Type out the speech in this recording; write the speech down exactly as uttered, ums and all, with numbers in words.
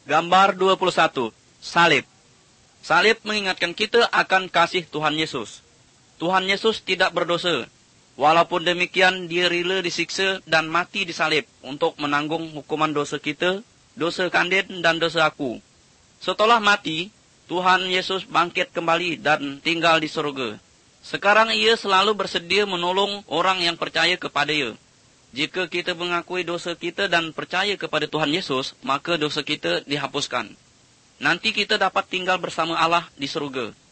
Gambar dua puluh satu. Salib. Salib mengingatkan kita akan kasih Tuhan Yesus. Tuhan Yesus tidak berdosa. Walaupun demikian, dia rela disiksa dan mati di salib untuk menanggung hukuman dosa kita, dosa Kandin dan dosa aku. Setelah mati, Tuhan Yesus bangkit kembali dan tinggal di surga. Sekarang ia selalu bersedia menolong orang yang percaya kepada ia. Jika kita mengakui dosa kita dan percaya kepada Tuhan Yesus, maka dosa kita dihapuskan. Nanti kita dapat tinggal bersama Allah di surga.